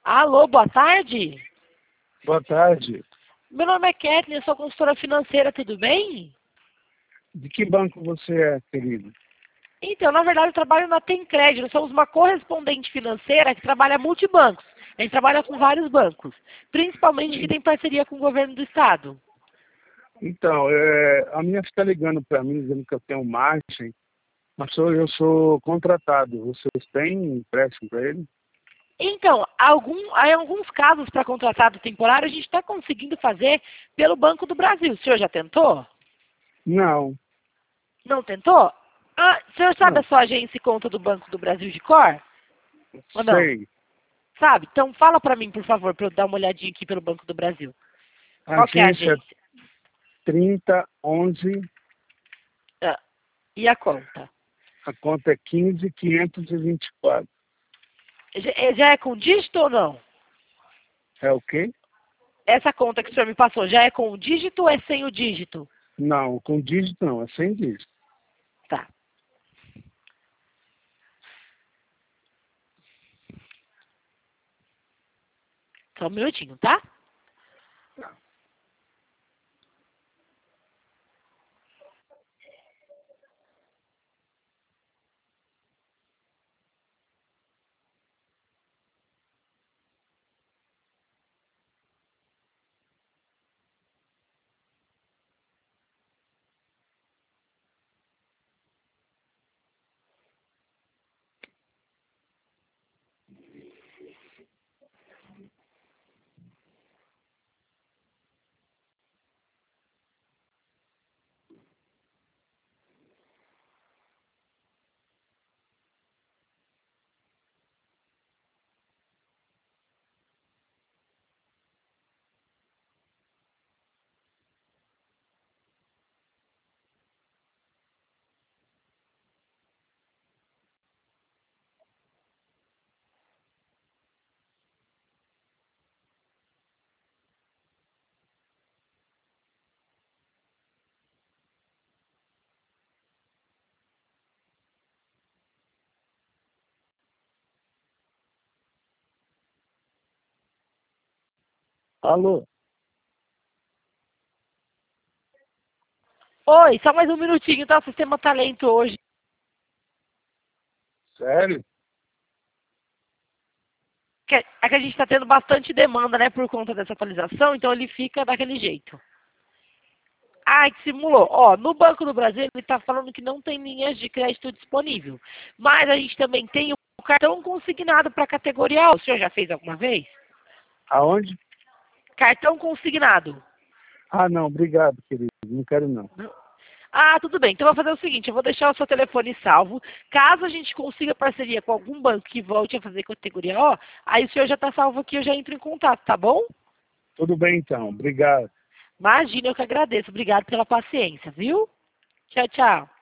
Alô, boa tarde. Boa tarde. Meu nome é Kathleen, eu sou consultora financeira, tudo bem? De que banco você é, querido? Então, na verdade, eu trabalho na Tencred. Nós somos uma correspondente financeira que trabalha multibancos. A gente trabalha com vários bancos, principalmente que tem parceria com o governo do estado. Então, a minha está ligando para mim, dizendo que eu tenho margem, mas eu sou contratado. Vocês têm empréstimo para ele? Então, em alguns casos para contratado temporário, a gente está conseguindo fazer pelo Banco do Brasil. O senhor já tentou? Não, Não tentou? Ah, o senhor sabe a não. sua agência e conta do Banco do Brasil de cor? Ou não? Sei. Sabe? Então fala para mim, por favor, para eu dar uma olhadinha aqui pelo Banco do Brasil. Qual que é a Agência agência? 3011, Ah, e a conta? a conta é 15.524. Já é com dígito ou não? É o quê? Essa conta que o senhor me passou, já é com o dígito ou é sem o dígito? Não, com dígito não, é sem dígito. Tá. Só um minutinho, tá? Alô? Oi, só mais um minutinho, tá? O sistema tá lento hoje. Sério? É que a gente está tendo bastante demanda, né, por conta dessa atualização, então ele fica daquele jeito. Ah, que simulou. Ó, no Banco do Brasil ele está falando que não tem linhas de crédito disponível. Mas a gente também tem o cartão consignado para a categoria A. O senhor já fez alguma vez? Aonde? Cartão consignado. Ah, não, obrigado, querido. Não quero não. Ah, tudo bem. Então eu vou fazer o seguinte, eu vou deixar o seu telefone salvo. Caso a gente consiga parceria com algum banco que volte a fazer categoria O, aí o senhor já está salvo aqui, eu já entro em contato, tá bom? Tudo bem então, obrigado. Imagina, eu que agradeço. Obrigado pela paciência, viu? Tchau, tchau.